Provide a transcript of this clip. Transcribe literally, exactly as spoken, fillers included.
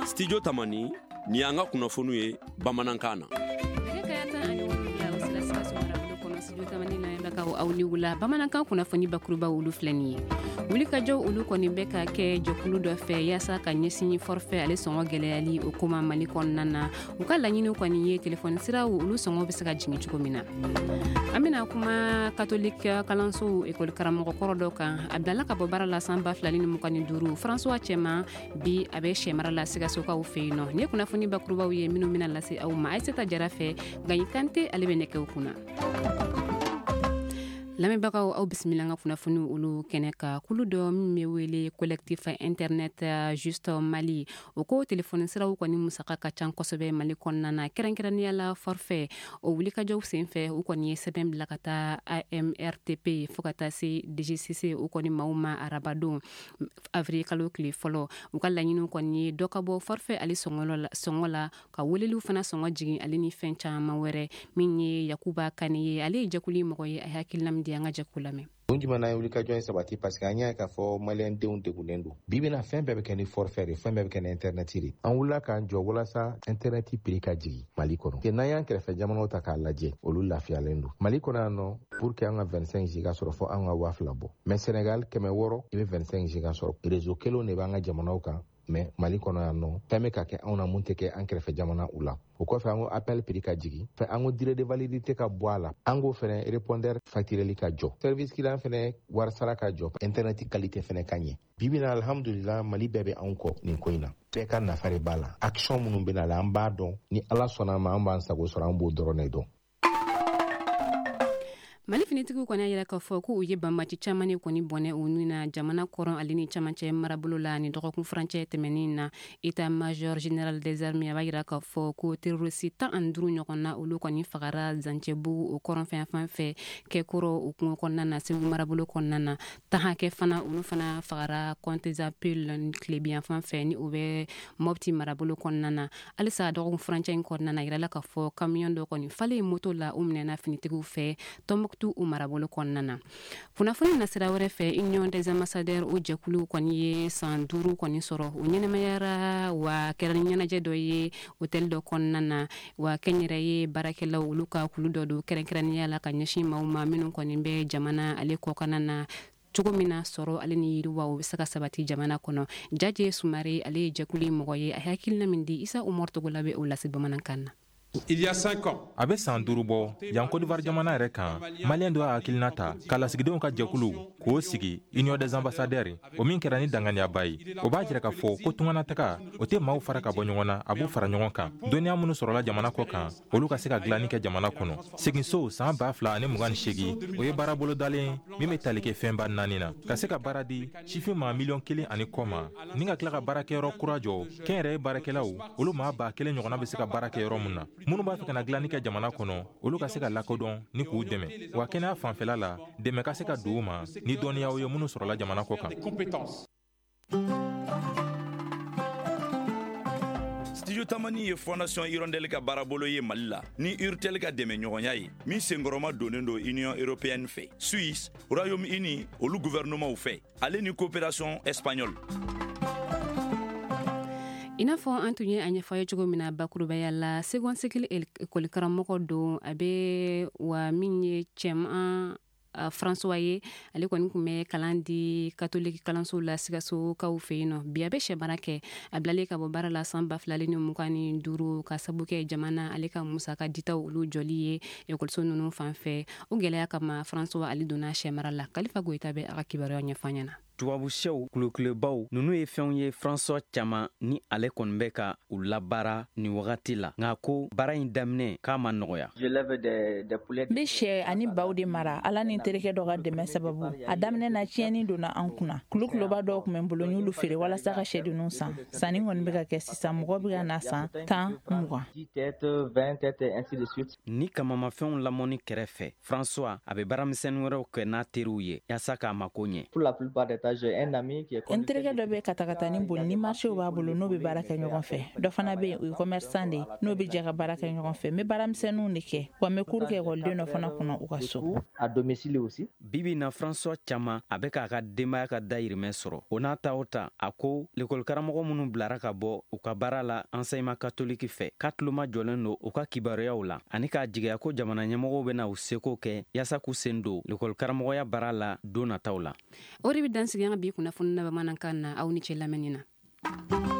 Studio Tamani ni an ka kunnafoniw ye bamanankan na. Aw ni wula bamanankan kunnafoni bakuruba olu filɛni ye wuli ka jɔ olu kɔni bɛ ka kɛ jɛkulu dɔ fɛ yaasa ka ɲɛsin forfait ale sɔngɔ gɛlɛyali o koma Mali kɔnɔna na u ka laɲini kɔni ye telefɔni siraw olu sɔngɔ bɛ se ka jigin cogo min na. An bɛna kuma katolika kalanso ekɔli karamɔgɔ kɔrɔ dɔ kan a bilala ka bɔ baara la san ba fila ni mugan ni duuru François Cɛman bi a bɛ sɛmara la Sikasokaw fɛ yen nɔ ni kunnafoni bakurubaw ye minnu bɛna lase aw ma Aïssata Jara fɛ Gaɲi Kante ale bɛ nɛgɛw kunna. Lamɛnbagaw aw bisimila ka kunnafoni olu kɛnɛ ka kulu dɔ min bɛ wele collectif internet juste Mali o ko telefɔni siraw kɔni musaka ka ca kosɛbɛ Mali kɔnɔna na kɛrɛnkɛrɛnnenya la forfait o wulikajɔw senfɛ u kɔni ye sɛbɛn bila ka taa A M R T P fo ka taa se D G C C u kɔni maaw ma arabadon avril kalo tile fɔlɔ u ka laɲiniw kɔni ye dɔ ka bɔ forfait ale sɔngɔ la ka weleliw fana sɔngɔ jigin ale ni fɛn caman wɛrɛ min ye Yakuba Kane ye ale ye jɛkuli mɔgɔ ye a hakilina di an ka jɛkulu lamɛn. Don jumɛn ye wuli ka jɔn sabati parce que an y'a k'a fɔ maliyɛn denw degunnen don bi bɛna fɛn bɛɛ bɛ kɛ ni forfait de fɛn bɛɛ bɛ kɛ ni internet de an wulila k'an jɔ walasa internet prix ka jigin Mali kɔnɔ que n'an y'an kɛrɛfɛ jamanaw ta k'a lajɛ olu lafiyalen don Mali kɔnɔ yan nɔ pour que an ka vingt-cinq giga sɔrɔ fɔ an ka waa fila bɔ mais Sénégal kɛmɛ wɔɔrɔ i bɛ vingt-cinq giga sɔrɔ réseau kelenw de b'an ka jamanaw kan mais Mali kɔnɔ yan nɔ fɛn bɛ ka kɛ anw na mun tɛ kɛ an kɛrɛfɛ jamana u la o kɔfɛ an ko appel prix ka jigin fɛ an ko durée de validité ka bɔ a la an ko fɛnɛ répondeur factureli ka jɔ service client fɛnɛ warisara ka jɔ internet qualité fɛnɛ ka ɲɛ bi bi in na alhamdulillah Mali bɛɛ bɛ anw kɔ nin ko in na bɛɛ ka nafa de b'a la action minnu bɛ na la an b'a dɔn ni Ala sɔnna ma an b'an sago sɔrɔ an b'o dɔrɔn de dɔn. Mali finitigiw kɔni y'a jira k'a fɔ ko u ye banbati caman de kɔni bɔnɛ u ni na jamana kɔrɔn ale ni camancɛ marabolo la ni dɔgɔkun furancɛ tɛmɛnin na état major général des armées a b'a jira k'a fɔ ko terroriste tan ani duuru ɲɔgɔn na olu kɔni fagara Zancɛbugu o kɔrɔn fɛn fan fɛ kɛkɔrɔ o kungo kɔnɔna na Segu marabolo kɔnɔna na tan hakɛ fana olu fana fagara Kɔntezapil tilebiyan fan fɛ ni o bɛ Mopti marabolo kɔnɔna na halisa dɔgɔkun furancɛ in kɔnɔna na yirala k'a fɔ camion dɔ kɔni falen moto la o minɛna finitigiw fɛ Tɔnbɔkutu u marabolo kɔnɔna na kunnafoni na sira wɛrɛ fɛ Union des ambassadeurs o jɛkulu kɔni ye san duuru kɔni sɔrɔ o ɲɛnamayara wa kɛra ɲɛnajɛ dɔ ye hôtel dɔ kɔnɔna na wa kɛnyɛrɛ ye baarakɛlaw olu ka kulu dɔ don kɛrɛnkɛrɛnnenya la ka ɲɛsin maaw ma minnu kɔni bɛ jamana ale kɔkana na cogo min na sɔrɔ ale ni yiriwa o bɛ se ka sabati jamana kɔnɔ Jaje Sumare ale ye jɛkulu mɔgɔ ye a hakilina min di Isa Umar Togola bɛ o lase bamanankan na. Il y a cinq ans. A bɛ san duuru bɔ yan Côte d'Ivoire jamana yɛrɛ kan maliyɛn dɔ y'a hakilina ta ka lasigidenw ka jɛkulu k'o sigi Union des ambassadeurs o min kɛra ni danganiyaba ye o b'a jira k'a fɔ ko tunganataga o tɛ maaw fara ka bɔ ɲɔgɔn na a b'u fara ɲɔgɔn kan dɔnniya minnu sɔrɔla jamana kɔ kan olu ka se ka dilanni kɛ jamana kɔnɔ seginso san ba fila ani mugan ni seegin o ye baara bolodalen min bɛ tali kɛ fɛnba naani na ka se ka baara di sifin ma miliyɔn kelen ani kɔ ma ni ka tila ka baarakɛyɔrɔ kura jɔ kɛnyɛrɛye baarakɛlaw olu maa ba kelen ɲɔgɔnna bɛ se ka baara kɛ yɔrɔ min na minnu b'a fɛ ka na dilanni kɛ jamana kɔnɔ olu ka se ka lakodɔn ni k'u dɛmɛ wa kɛnɛya fanfɛla la dɛmɛ ka se ka don u ma ni dɔnniyaw ye minnu sɔrɔla jamana kɔ kan. Studio Tamani ye Fondation Hirondelle ka baarabolo ye Mali la ni Urtel ka dɛmɛ ɲɔgɔnya ye min senkɔrɔma donnen don Union européenne fɛ Suisse Royaume-Uni olu gouvernement fɛ ale ni coopération espagnole. I n'a fɔ an tun ye a ɲɛfɔ ye cogo min na bakurubaya la seconde cycle école karamɔgɔ don a bɛ wa min ye cɛman François ye ale kɔni kun bɛ kalan di catholique kalanso la Sikasokaw fɛ yen nɔ bi a bɛ sɛbara kɛ a bilalen ka bɔ baara la san ba fila ni mugan ni duuru ka sabu kɛ jamana ale ka musaka ditaw olu jɔli ye ekɔliso ninnu fan fɛ o gɛlɛya kama François ale donna sɛmara la Kalifa Goyita bɛ a ka kibaruya ɲɛfɔ ɲɛna. Tubabu sɛw kulokulobaw ninnu ye fɛnw ye François caman ni ale kɔni bɛ ka u labaara ni wagati la nka ko baara in daminɛ k'a ma nɔgɔya. N bɛ sɛ ani baw de mara ala ni terikɛ dɔ ka dɛmɛ sababu a daminɛ na tiɲɛni donna an kunna kulokuloba dɔw tun bɛ n bolo n y'olu feere walasa ka sɛdenninw san sanni kɔni bɛ ka kɛ sisan mɔgɔ bɛ ka na san tan mugan. Ni kamamafɛnw lamɔni kɛrɛfɛ François a bɛ baaramisɛnnin wɛrɛw kɛ n'a teriw ye yaasa k'a mako ɲɛ. n terikɛ dɔ bɛ katakatani boli ni marchew b'a bolo n'o bɛ baara kɛ ɲɔgɔn fɛ dɔ fana bɛ yen o ye commerçant de n'o bɛ jɛ ka baara kɛ ɲɔgɔn fɛ n bɛ baaramisɛnninw de kɛ wa n bɛ kuru kɛ ekɔliden dɔ fana kunna u ka so. bibi na François caman a bɛ k'a ka denbaya ka dayirimɛ sɔrɔ o n'a ta o ta a ko lekɔlikaramɔgɔ minnu bilara ka bɔ u ka baara la enseignement catholique fɛ k'a tuloma jɔlen don u ka kibaruyaw la ani k'a jigiya ko jamana ɲɛmɔgɔw bɛna u seko kɛ yaasa k'u sen don lekɔlikaramɔgɔya baara la don nataw la. O de bɛ dansigi an ka bi kunnafoni na bamanankan na aw ni cɛ lamɛnni na.